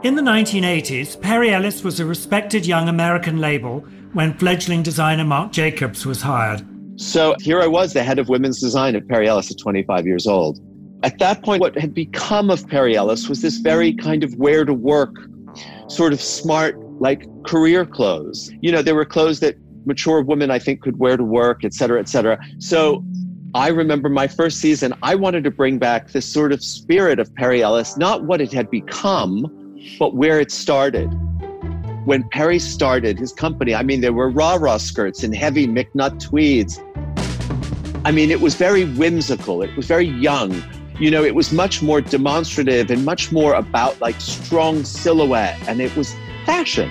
In the 1980s, Perry Ellis was a respected young American label when fledgling designer Marc Jacobs was hired. So here I was, the head of women's design at Perry Ellis at 25 years old. At that point, what had become of Perry Ellis was this very kind of wear-to-work, sort of smart, like career clothes. You know, there were clothes that mature women, I think, could wear to work, et cetera, et cetera. So I remember my first season, I wanted to bring back this sort of spirit of Perry Ellis, not what it had become, but where it started. When Perry started his company, I mean, there were rah-rah skirts and heavy McNutt tweeds. I mean, it was very whimsical. It was very young. You know, it was much more demonstrative and much more about like strong silhouette, and it was fashion.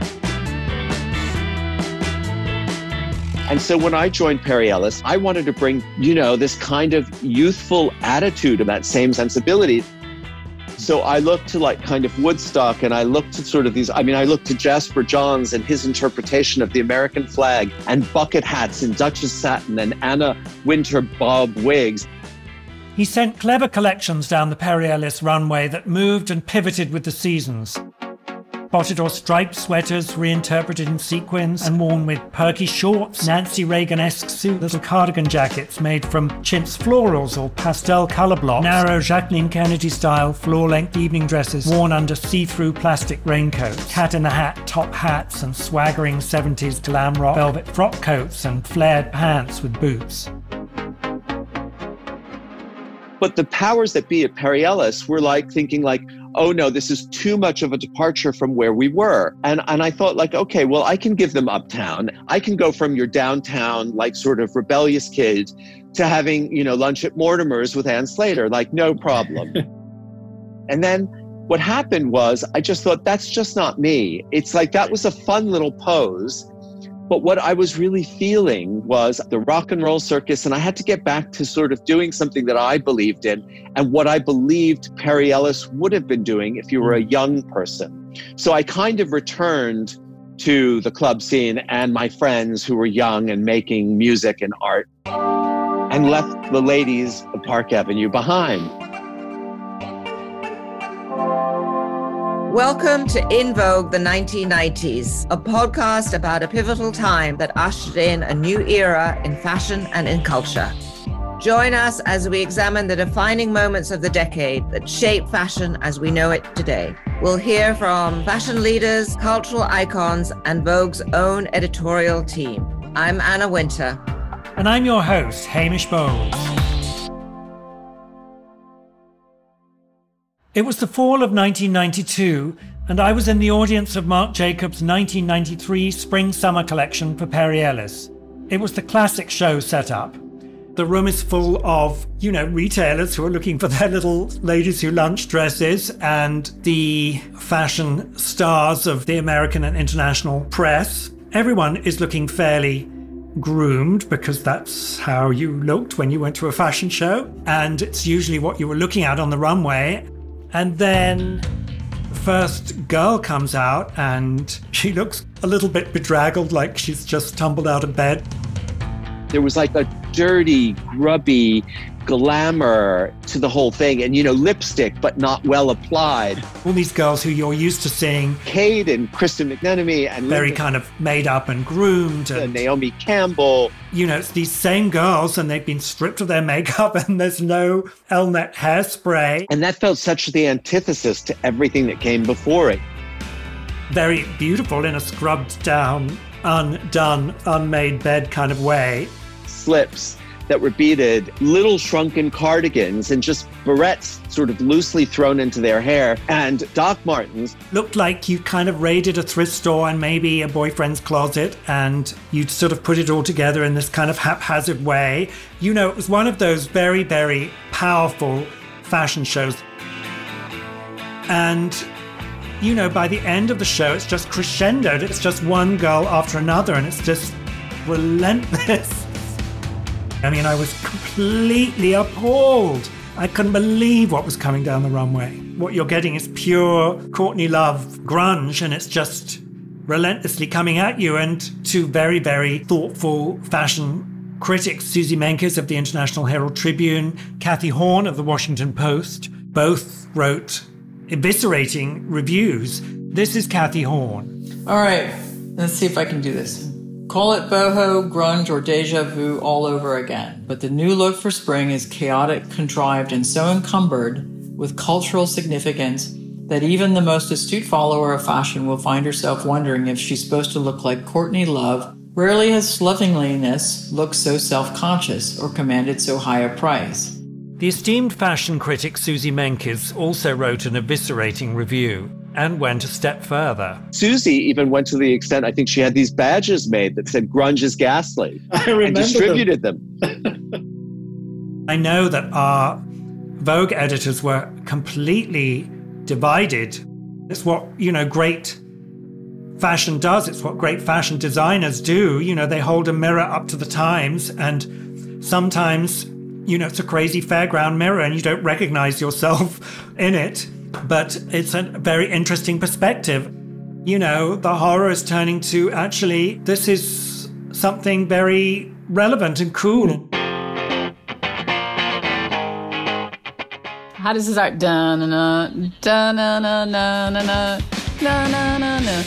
And so when I joined Perry Ellis, I wanted to bring, you know, this kind of youthful attitude and that same sensibility. So I looked to like kind of Woodstock, and I looked to sort of these, I mean, I looked to Jasper Johns and his interpretation of the American flag, and bucket hats and Duchess satin and Anna Wintour bob wigs. He sent clever collections down the Perry Ellis runway that moved and pivoted with the seasons. Spotted or striped sweaters reinterpreted in sequins and worn with perky shorts, Nancy Reagan-esque suits, little cardigan jackets made from chintz florals or pastel colour blocks, narrow Jacqueline Kennedy-style floor-length evening dresses worn under see-through plastic raincoats, cat-in-the-hat top hats and swaggering 70s glam rock velvet frock coats and flared pants with boots. But the powers that be at Perry Ellis were like thinking like, oh no, this is too much of a departure from where we were. And I thought like, okay, well, I can give them Uptown. I can go from your downtown, like sort of rebellious kid to having, you know, lunch at Mortimer's with Ann Slater, like no problem. And then what happened was I just thought, that's just not me. It's like, that was a fun little pose. But what I was really feeling was the rock and roll circus, and I had to get back to sort of doing something that I believed in and what I believed Perry Ellis would have been doing if you were a young person. So I kind of returned to the club scene and my friends who were young and making music and art, and left the ladies of Park Avenue behind. Welcome to In Vogue, the 1990s, a podcast about a pivotal time that ushered in a new era in fashion and in culture. Join us as we examine the defining moments of the decade that shape fashion as we know it today. We'll hear from fashion leaders, cultural icons, and Vogue's own editorial team. I'm Anna Wintour. And I'm your host, Hamish Bowles. It was the fall of 1992, and I was in the audience of Marc Jacobs' 1993 Spring-Summer collection for Perry Ellis. It was the classic show set up. The room is full of, you know, retailers who are looking for their little ladies who lunch dresses, and the fashion stars of the American and international press. Everyone is looking fairly groomed because that's how you looked when you went to a fashion show, and it's usually what you were looking at on the runway. And then the first girl comes out and she looks a little bit bedraggled, like she's just tumbled out of bed. There was like a dirty, grubby glamour to the whole thing, and, you know, lipstick, but not well applied. All these girls who you're used to seeing. Kate and Kristen McMenemy and very kind of made up and groomed. And Naomi Campbell. You know, it's these same girls, and they've been stripped of their makeup, and there's no Elnet hairspray. And that felt such the antithesis to everything that came before it. Very beautiful in a scrubbed down, undone, unmade bed kind of way. Slips that were beaded, little shrunken cardigans, and just barrettes sort of loosely thrown into their hair, and Doc Martens. Looked like you kind of raided a thrift store and maybe a boyfriend's closet, and you'd sort of put it all together in this kind of haphazard way. You know, it was one of those very, very powerful fashion shows. And, you know, by the end of the show, it's just crescendoed. It's just one girl after another, and it's just relentless. I mean, I was completely appalled. I couldn't believe what was coming down the runway. What you're getting is pure Courtney Love grunge, and it's just relentlessly coming at you. And two very, very thoughtful fashion critics, Susie Menkes of the International Herald Tribune, Kathy Horn of the Washington Post, both wrote eviscerating reviews. This is Kathy Horn. All right, let's see if I can do this. Call it boho, grunge, or deja vu all over again. But the new look for spring is chaotic, contrived, and so encumbered with cultural significance that even the most astute follower of fashion will find herself wondering if she's supposed to look like Courtney Love. Rarely has slovenliness looked so self-conscious or commanded so high a price. The esteemed fashion critic Susie Menkes also wrote an eviscerating review and went a step further. Susie even went to the extent, I think she had these badges made that said grunge is ghastly. I remember and distributed them. I know that our Vogue editors were completely divided. It's what, great fashion does. It's what great fashion designers do. They hold a mirror up to the times, and sometimes, it's a crazy fairground mirror and you don't recognize yourself in it. But it's a very interesting perspective. The horror is turning to, actually, this is something very relevant and cool. How does it start? Da-na-na, da-na-na-na-na-na, da-na-na-na.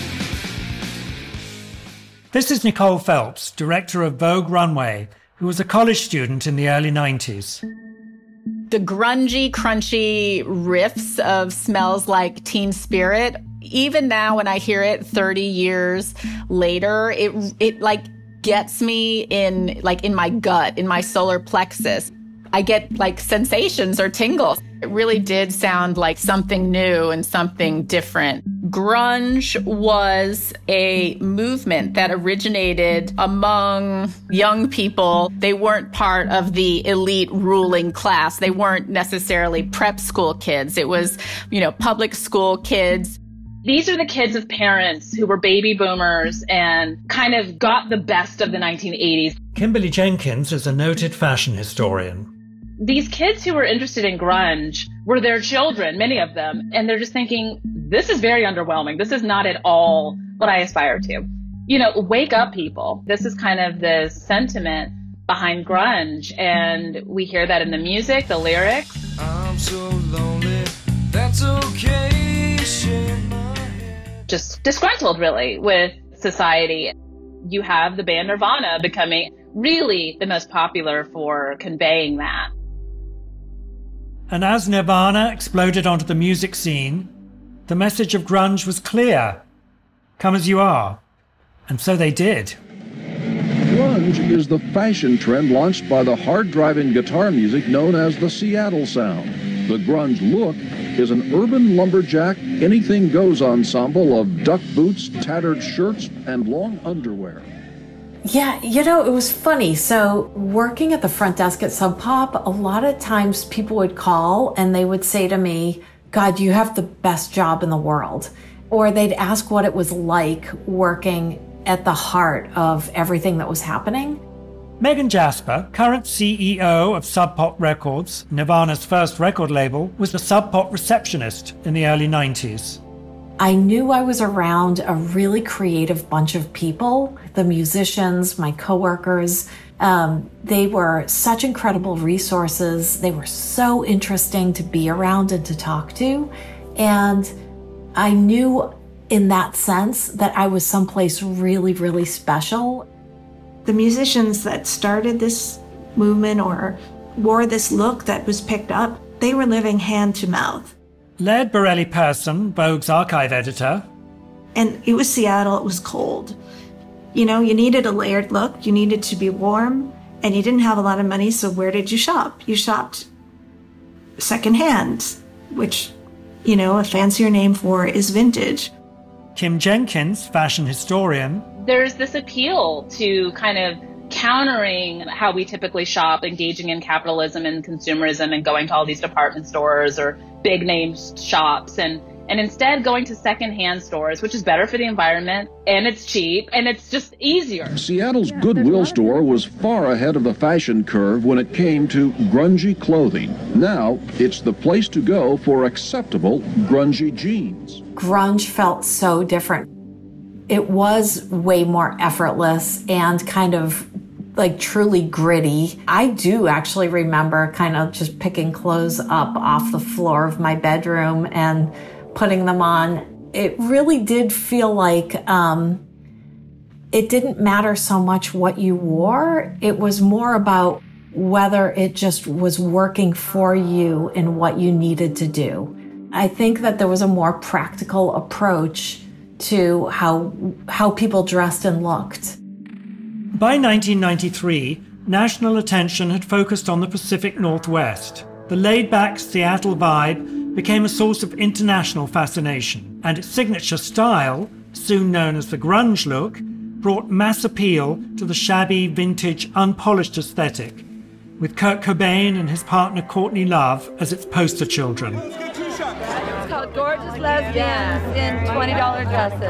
This is Nicole Phelps, director of Vogue Runway, who was a college student in the early 90s. The grungy, crunchy riffs of Smells Like Teen Spirit, even now when I hear it 30 years later, it like gets me in my gut, in my solar plexus. I get like sensations or tingles. It really did sound like something new and something different. Grunge was a movement that originated among young people. They weren't part of the elite ruling class. They weren't necessarily prep school kids. It was, public school kids. These are the kids of parents who were baby boomers and kind of got the best of the 1980s. Kimberly Jenkins is a noted fashion historian. These kids who were interested in grunge were their children, many of them, and they're just thinking, this is very underwhelming. This is not at all what I aspire to. Wake up, people. This is kind of the sentiment behind grunge, and we hear that in the music, the lyrics. I'm so lonely, that's okay. Just disgruntled, really, with society. You have the band Nirvana becoming really the most popular for conveying that. And as Nirvana exploded onto the music scene, the message of grunge was clear. Come as you are. And so they did. Grunge is the fashion trend launched by the hard-driving guitar music known as the Seattle Sound. The grunge look is an urban lumberjack, anything-goes ensemble of duck boots, tattered shirts, and long underwear. Yeah, it was funny. So working at the front desk at Sub Pop, a lot of times people would call and they would say to me, God, you have the best job in the world. Or they'd ask what it was like working at the heart of everything that was happening. Megan Jasper, current CEO of Sub Pop Records, Nirvana's first record label, was the Sub Pop receptionist in the early 90s. I knew I was around a really creative bunch of people, the musicians, my coworkers. They were such incredible resources. They were so interesting to be around and to talk to. And I knew in that sense that I was someplace really, really special. The musicians that started this movement or wore this look that was picked up, they were living hand to mouth. Laird Borelli-Persson, Vogue's archive editor. And it was Seattle, it was cold. You needed a layered look, you needed to be warm, and you didn't have a lot of money, so where did you shop? You shopped secondhand, which, a fancier name for is vintage. Kim Jenkins, fashion historian. There's this appeal to kind of countering how we typically shop, engaging in capitalism and consumerism and going to all these department stores or big name shops and instead going to secondhand stores, which is better for the environment and it's cheap and it's just easier. Seattle's Goodwill store was far ahead of the fashion curve when it came to grungy clothing. Now it's the place to go for acceptable grungy jeans. Grunge felt so different. It was way more effortless and kind of like truly gritty. I do actually remember kind of just picking clothes up off the floor of my bedroom and putting them on. It really did feel like it didn't matter so much what you wore. It was more about whether it just was working for you and what you needed to do. I think that there was a more practical approach to how people dressed and looked. By 1993, national attention had focused on the Pacific Northwest. The laid-back Seattle vibe became a source of international fascination, and its signature style, soon known as the grunge look, brought mass appeal to the shabby, vintage, unpolished aesthetic, with Kurt Cobain and his partner Courtney Love as its poster children. It's called Gorgeous Lesbians in $20 dresses.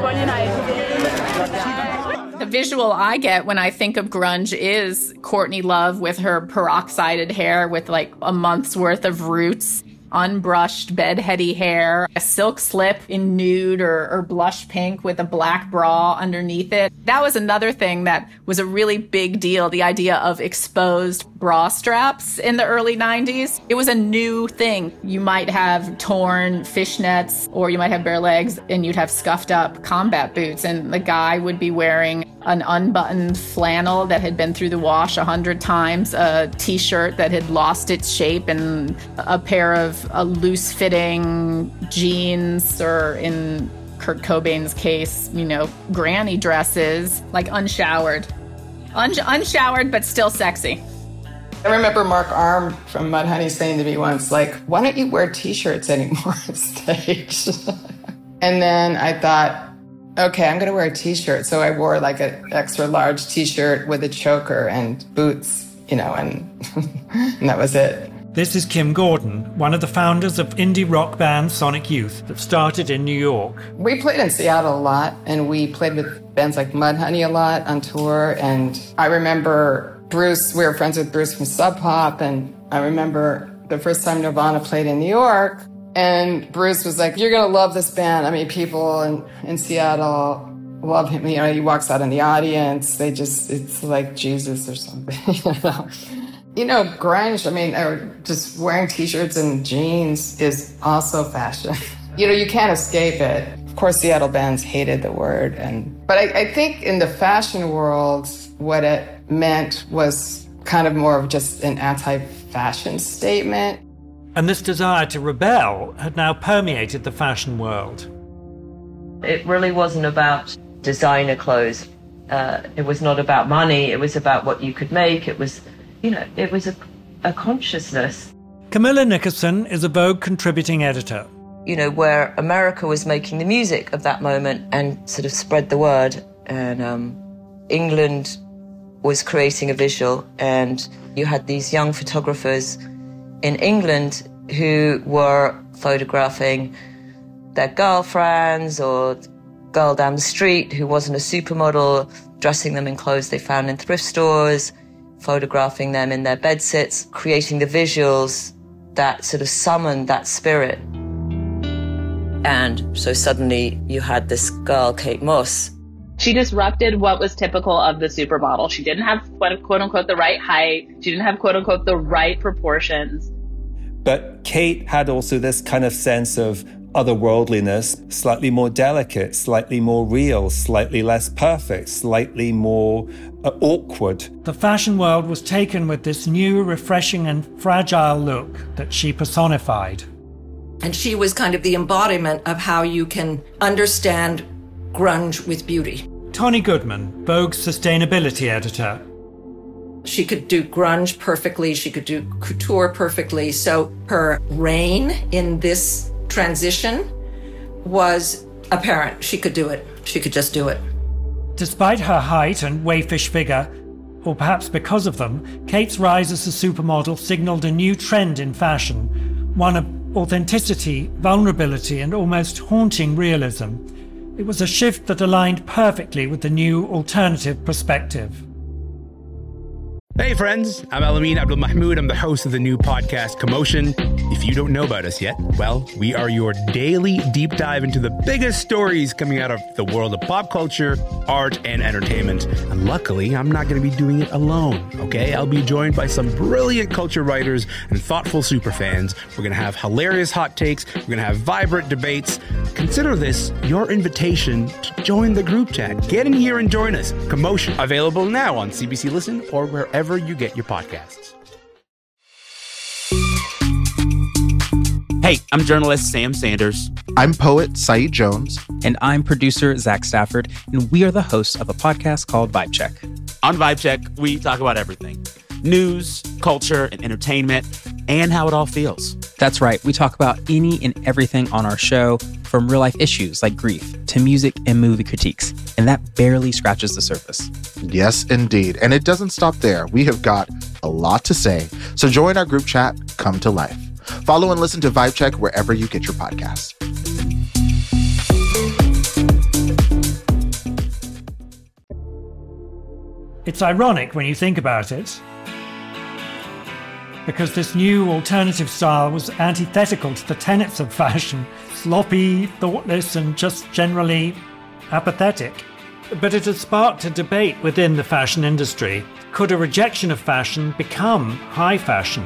The visual I get when I think of grunge is Courtney Love with her peroxided hair with like a month's worth of roots, unbrushed bedheady hair, a silk slip in nude or blush pink with a black bra underneath it. That was another thing that was a really big deal, the idea of exposed bra straps in the early 90s. It was a new thing. You might have torn fishnets or you might have bare legs and you'd have scuffed up combat boots, and the guy would be wearing an unbuttoned flannel that had been through the wash 100 times, a t-shirt that had lost its shape, and a pair of loose-fitting jeans, or in Kurt Cobain's case, granny dresses, like unshowered. Unshowered, but still sexy. I remember Mark Arm from Mudhoney saying to me once, like, why don't you wear t-shirts anymore on stage? And then I thought, okay, I'm going to wear a t-shirt. So I wore like an extra large t-shirt with a choker and boots, and that was it. This is Kim Gordon, one of the founders of indie rock band Sonic Youth that started in New York. We played in Seattle a lot, and we played with bands like Mudhoney a lot on tour. And I remember Bruce, we were friends with Bruce from Sub Pop, and I remember the first time Nirvana played in New York, and Bruce was like, you're going to love this band. I mean, people in Seattle love him. He walks out in the audience. It's like Jesus or something, grunge, or just wearing t-shirts and jeans is also fashion. You can't escape it. Of course, Seattle bands hated the word. But I think in the fashion world, what it meant was kind of more of just an anti-fashion statement. And this desire to rebel had now permeated the fashion world. It really wasn't about designer clothes. It was not about money. It was about what you could make. It was, it was a consciousness. Camilla Nickerson is a Vogue contributing editor. Where America was making the music of that moment and sort of spread the word. And England was creating a visual. And you had these young photographers in England who were photographing their girlfriends or girl down the street who wasn't a supermodel, dressing them in clothes they found in thrift stores, photographing them in their bedsits, creating the visuals that sort of summoned that spirit. And so suddenly you had this girl, Kate Moss. She disrupted what was typical of the supermodel. She didn't have, quote unquote, the right height. She didn't have, quote unquote, the right proportions. But Kate had also this kind of sense of otherworldliness, slightly more delicate, slightly more real, slightly less perfect, slightly more awkward. The fashion world was taken with this new, refreshing and fragile look that she personified. And she was kind of the embodiment of how you can understand grunge with beauty. Toni Goodman, Vogue's sustainability editor. She could do grunge perfectly. She could do couture perfectly. So her reign in this transition was apparent. She could do it. She could just do it. Despite her height and waifish figure, or perhaps because of them, Kate's rise as a supermodel signaled a new trend in fashion, one of authenticity, vulnerability, and almost haunting realism. It was a shift that aligned perfectly with the new alternative perspective. Hey friends, I'm Elamin Abdul Mahmoud. I'm the host of the new podcast, Commotion. If you don't know about us yet, well, we are your daily deep dive into the biggest stories coming out of the world of pop culture, art, and entertainment. And luckily, I'm not going to be doing it alone, okay? I'll be joined by some brilliant culture writers and thoughtful superfans. We're going to have hilarious hot takes. We're going to have vibrant debates. Consider this your invitation to join the group chat. Get in here and join us. Commotion, available now on CBC Listen or wherever you get your podcasts. Hey, I'm journalist Sam Sanders. I'm poet Saeed Jones. And I'm producer Zach Stafford, and we are the hosts of a podcast called Vibe Check. On Vibe Check, we talk about everything. News, culture, and entertainment, and how it all feels. That's right. We talk about any and everything on our show, from real-life issues like grief to music and movie critiques. And that barely scratches the surface. Yes, indeed. And it doesn't stop there. We have got a lot to say. So join our group chat, Come to Life. Follow and listen to Vibe Check wherever you get your podcasts. It's ironic when you think about it, because this new alternative style was antithetical to the tenets of fashion, sloppy, thoughtless, and just generally apathetic. But it has sparked a debate within the fashion industry. Could a rejection of fashion become high fashion?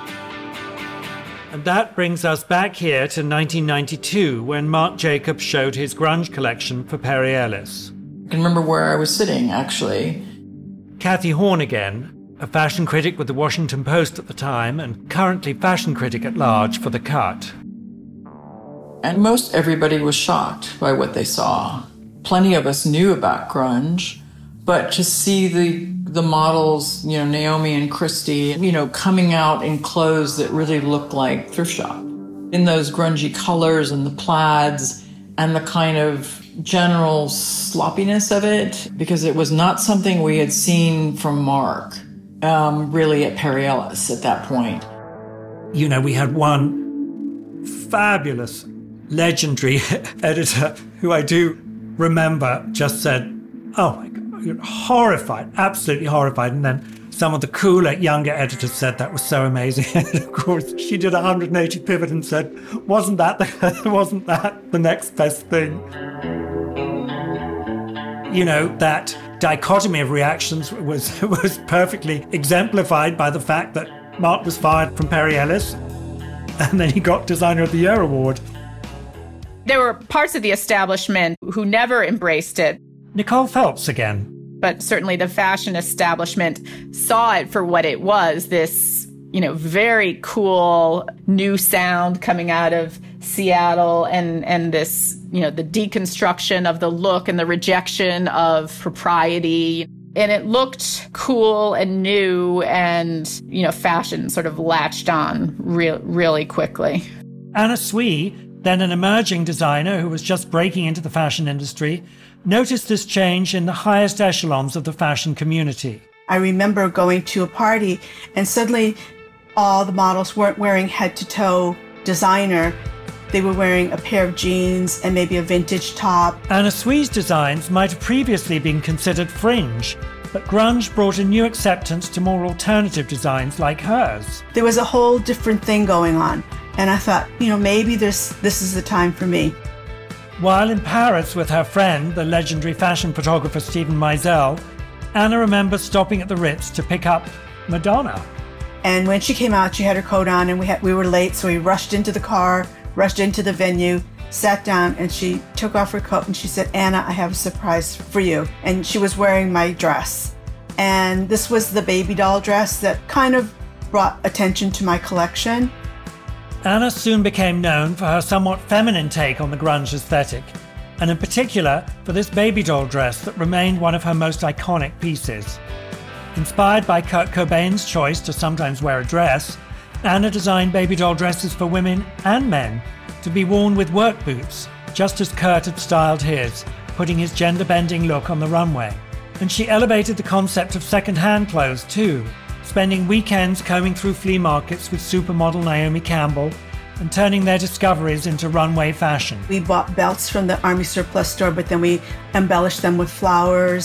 And that brings us back here to 1992, when Marc Jacobs showed his grunge collection for Perry Ellis. I can remember where I was sitting, actually. Kathy Horn again, a fashion critic with the Washington Post at the time and currently fashion critic at large for The Cut. And most everybody was shocked by what they saw. Plenty of us knew about grunge, but to see the models, Naomi and Christy, coming out in clothes that really looked like thrift shop, in those grungy colors and the plaids and the kind of general sloppiness of it, because it was not something we had seen from Marc, really at Perry Ellis at that point. We had one fabulous, legendary editor who I do remember just said, "Oh my God, horrified, absolutely horrified." And then some of the cooler, younger editors said that was so amazing. And of course, she did a 180 pivot and said, wasn't that the next best thing? That dichotomy of reactions was perfectly exemplified by the fact that Marc was fired from Perry Ellis, and then he got Designer of the Year award. There were parts of the establishment who never embraced it. Nicole Phelps again. But certainly the fashion establishment saw it for what it was, this, very cool new sound coming out of Seattle, and this, the deconstruction of the look and the rejection of propriety. And it looked cool and new, and, fashion sort of latched on really quickly. Anna Sui, then an emerging designer who was just breaking into the fashion industry, noticed this change in the highest echelons of the fashion community. I remember going to a party and suddenly all the models weren't wearing head-to-toe designer. They were wearing a pair of jeans and maybe a vintage top. Anna Sui's designs might have previously been considered fringe, but grunge brought a new acceptance to more alternative designs like hers. There was a whole different thing going on, and I thought, maybe this is the time for me. While in Paris with her friend, the legendary fashion photographer Steven Meisel, Anna remembers stopping at the Ritz to pick up Madonna. And when she came out, she had her coat on, and we were late, so we rushed into the car, rushed into the venue, sat down, and she took off her coat and she said, "Anna, I have a surprise for you." And she was wearing my dress. And this was the baby doll dress that kind of brought attention to my collection. Anna soon became known for her somewhat feminine take on the grunge aesthetic, and in particular for this baby doll dress that remained one of her most iconic pieces. Inspired by Kurt Cobain's choice to sometimes wear a dress, Anna designed baby doll dresses for women and men to be worn with work boots, just as Kurt had styled his, putting his gender-bending look on the runway. And she elevated the concept of second-hand clothes too, spending weekends combing through flea markets with supermodel Naomi Campbell and turning their discoveries into runway fashion. We bought belts from the Army Surplus store, but then we embellished them with flowers.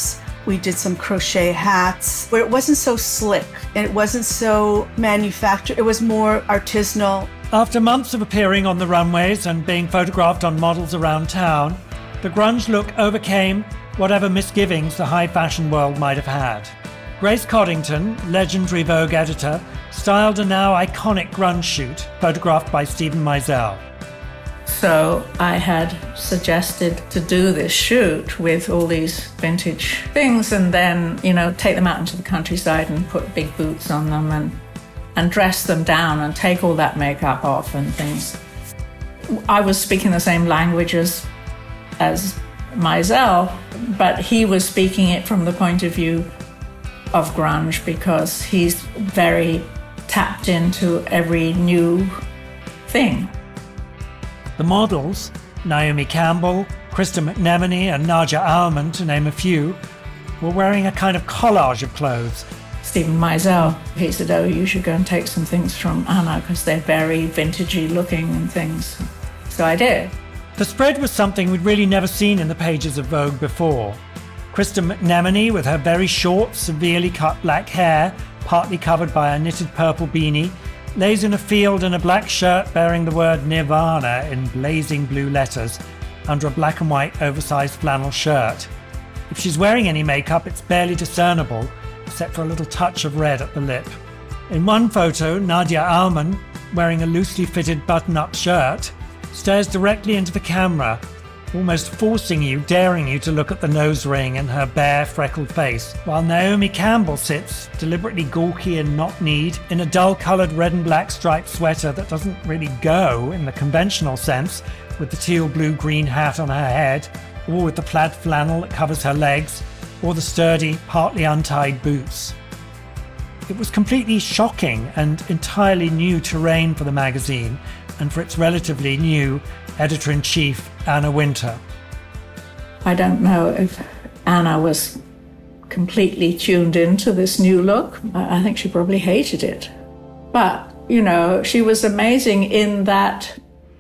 We did some crochet hats where it wasn't so slick and it wasn't so manufactured. It was more artisanal. After months of appearing on the runways and being photographed on models around town, the grunge look overcame whatever misgivings the high fashion world might have had. Grace Coddington, legendary Vogue editor, styled a now iconic grunge shoot photographed by Steven Meisel. So I had suggested to do this shoot with all these vintage things and then, take them out into the countryside and put big boots on them and dress them down and take all that makeup off and things. I was speaking the same language as Meisel, but he was speaking it from the point of view of grunge because he's very tapped into every new thing. The models, Naomi Campbell, Krista McNemany and Nadia Auermann, to name a few, were wearing a kind of collage of clothes. Steven Meisel, he said, you should go and take some things from Anna because they're very vintagey looking and things. So I did. The spread was something we'd really never seen in the pages of Vogue before. Krista McNemany, with her very short, severely cut black hair, partly covered by a knitted purple beanie, lays in a field in a black shirt bearing the word Nirvana in blazing blue letters under a black and white oversized flannel shirt. If she's wearing any makeup, it's barely discernible, except for a little touch of red at the lip. In one photo, Nadia Auermann, wearing a loosely fitted button-up shirt, stares directly into the camera, almost daring you to look at the nose ring and her bare, freckled face, while Naomi Campbell sits, deliberately gawky and knock-kneed, in a dull-coloured red and black striped sweater that doesn't really go in the conventional sense, with the teal blue-green hat on her head, or with the plaid flannel that covers her legs, or the sturdy, partly untied boots. It was completely shocking and entirely new terrain for the magazine, and for its relatively new editor-in-chief, Anna Wintour. I don't know if Anna was completely tuned into this new look. I think she probably hated it. But, she was amazing in that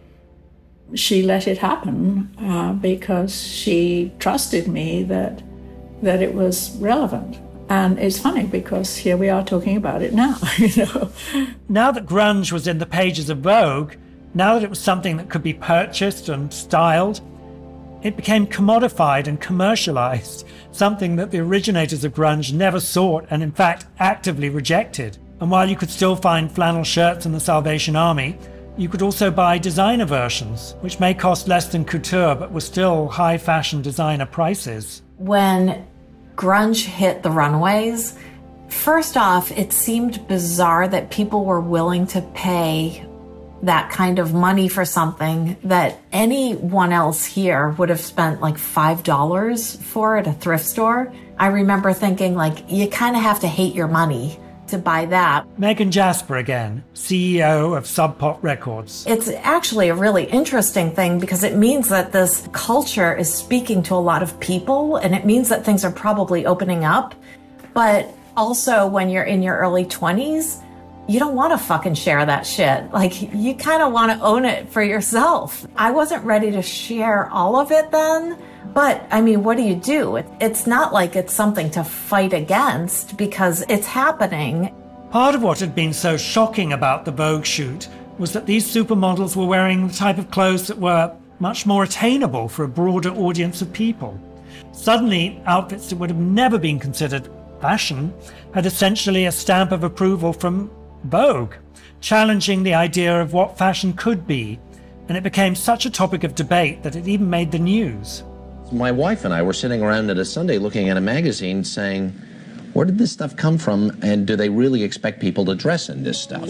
she let it happen because she trusted me that it was relevant. And it's funny because here we are talking about it now, Now that grunge was in the pages of Vogue, now that it was something that could be purchased and styled, it became commodified and commercialized, something that the originators of grunge never sought and in fact actively rejected. And while you could still find flannel shirts in the Salvation Army, you could also buy designer versions, which may cost less than couture but were still high fashion designer prices. When grunge hit the runways, first off, it seemed bizarre that people were willing to pay that kind of money for something that anyone else here would have spent like $5 for at a thrift store. I remember thinking, you kind of have to hate your money to buy that. Megan Jasper again, CEO of Sub Pop Records. It's actually a really interesting thing because it means that this culture is speaking to a lot of people, and it means that things are probably opening up. But also when you're in your early 20s, you don't want to fucking share that shit. You kind of want to own it for yourself. I wasn't ready to share all of it then, but what do you do? It's not like it's something to fight against because it's happening. Part of what had been so shocking about the Vogue shoot was that these supermodels were wearing the type of clothes that were much more attainable for a broader audience of people. Suddenly, outfits that would have never been considered fashion had essentially a stamp of approval from Vogue, challenging the idea of what fashion could be, and it became such a topic of debate that it even made the news. My wife and I were sitting around at a Sunday looking at a magazine saying, where did this stuff come from, and do they really expect people to dress in this stuff?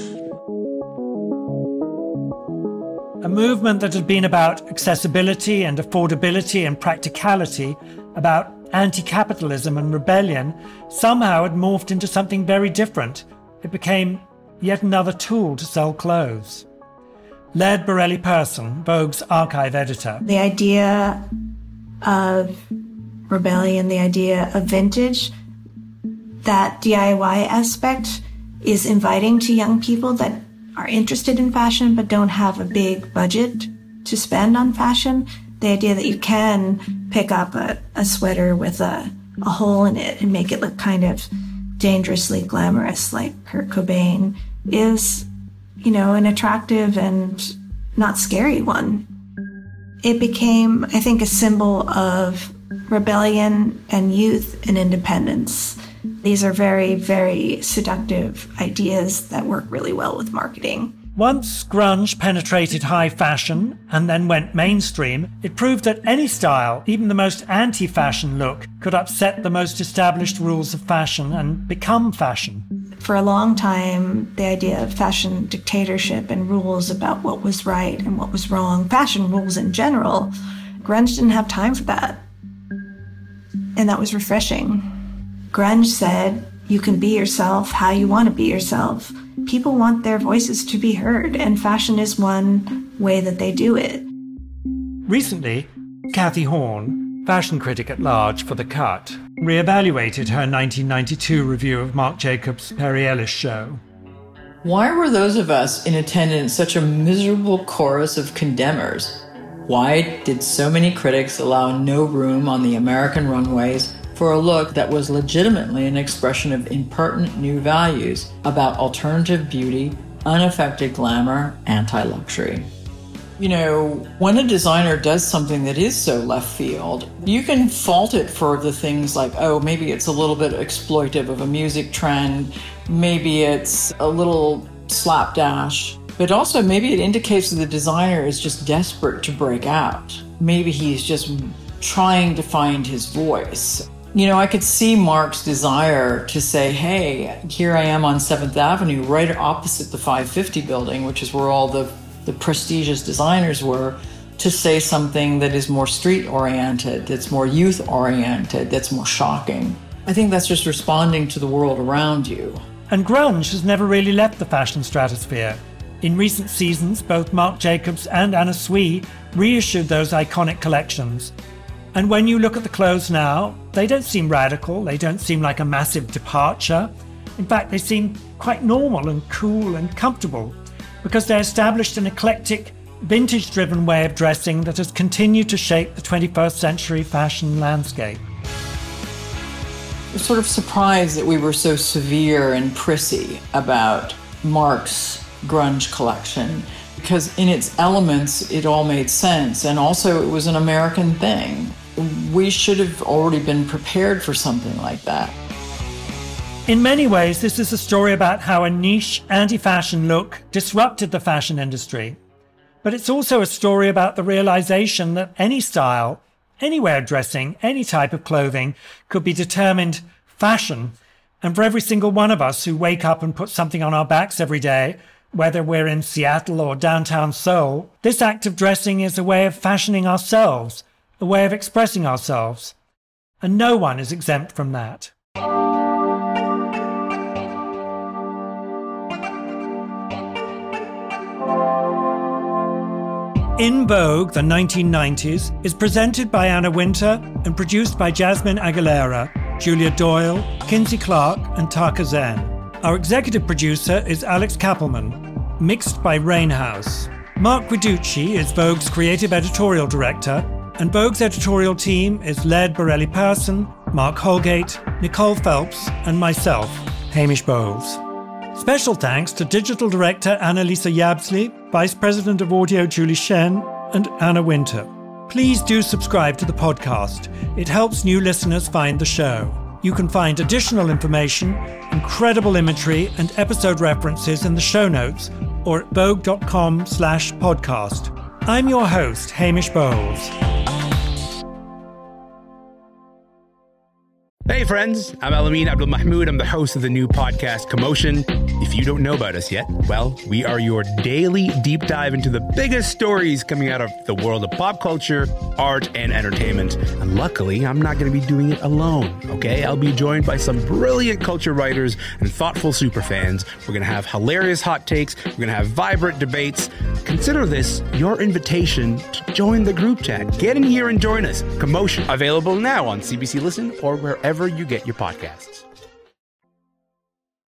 A movement that had been about accessibility and affordability and practicality, about anti-capitalism and rebellion, somehow had morphed into something very different. It became yet another tool to sell clothes. Laird Borelli-Person, Vogue's archive editor. The idea of rebellion, the idea of vintage, that DIY aspect is inviting to young people that are interested in fashion but don't have a big budget to spend on fashion. The idea that you can pick up a sweater with a a hole in it and make it look kind of dangerously glamorous like Kurt Cobain is, an attractive and not scary one. It became, I think, a symbol of rebellion and youth and independence. These are very, very seductive ideas that work really well with marketing. Once grunge penetrated high fashion and then went mainstream, it proved that any style, even the most anti-fashion look, could upset the most established rules of fashion and become fashion. For a long time, the idea of fashion dictatorship and rules about what was right and what was wrong, fashion rules in general, grunge didn't have time for that. And that was refreshing. Grunge said, you can be yourself how you want to be yourself. People want their voices to be heard, and fashion is one way that they do it. Recently, Kathy Horn, fashion critic at large for The Cut, reevaluated her 1992 review of Marc Jacobs' Perry Ellis show. Why were those of us in attendance such a miserable chorus of condemners? Why did so many critics allow no room on the American runways for a look that was legitimately an expression of impertinent new values about alternative beauty, unaffected glamour, anti-luxury? When a designer does something that is so left field, you can fault it for the things like, maybe it's a little bit exploitive of a music trend, maybe it's a little slapdash, but also maybe it indicates that the designer is just desperate to break out. Maybe he's just trying to find his voice. I could see Marc's desire to say, hey, here I am on 7th Avenue, right opposite the 550 building, which is where all the prestigious designers were, to say something that is more street-oriented, that's more youth-oriented, that's more shocking. I think that's just responding to the world around you. And grunge has never really left the fashion stratosphere. In recent seasons, both Marc Jacobs and Anna Sui reissued those iconic collections. And when you look at the clothes now, they don't seem radical, they don't seem like a massive departure. In fact, they seem quite normal and cool and comfortable, because they established an eclectic, vintage-driven way of dressing that has continued to shape the 21st century fashion landscape. I'm sort of surprised that we were so severe and prissy about Marc's grunge collection, because in its elements, it all made sense, and also it was an American thing. We should have already been prepared for something like that. In many ways, this is a story about how a niche anti-fashion look disrupted the fashion industry. But it's also a story about the realization that any style, any way of dressing, any type of clothing could be determined fashion. And for every single one of us who wake up and put something on our backs every day, whether we're in Seattle or downtown Seoul, this act of dressing is a way of fashioning ourselves, a way of expressing ourselves. And no one is exempt from that. In Vogue, the 1990s, is presented by Anna Wintour and produced by Jasmine Aguilera, Julia Doyle, Kinsey Clark, and Taka Zen. Our executive producer is Alex Kappelman, mixed by Rainhouse. Mark Guiducci is Vogue's creative editorial director, and Vogue's editorial team is led by Borelli Persson, Mark Holgate, Nicole Phelps, and myself, Hamish Bowles. Special thanks to digital director Annalisa Yabsley, vice president of audio Julie Shen, and Anna Wintour. Please do subscribe to the podcast. It helps new listeners find the show. You can find additional information, incredible imagery, and episode references in the show notes or at vogue.com/podcast. I'm your host, Hamish Bowles. Hey friends, I'm Elamin Abdelmahmoud. I'm the host of the new podcast Commotion. If you don't know about us yet, well, we are your daily deep dive into the biggest stories coming out of the world of pop culture, art, and entertainment. And luckily, I'm not going to be doing it alone, okay? I'll be joined by some brilliant culture writers and thoughtful superfans. We're going to have hilarious hot takes. We're going to have vibrant debates. Consider this your invitation to join the group chat. Get in here and join us. Commotion, available now on CBC Listen or wherever you get your podcasts.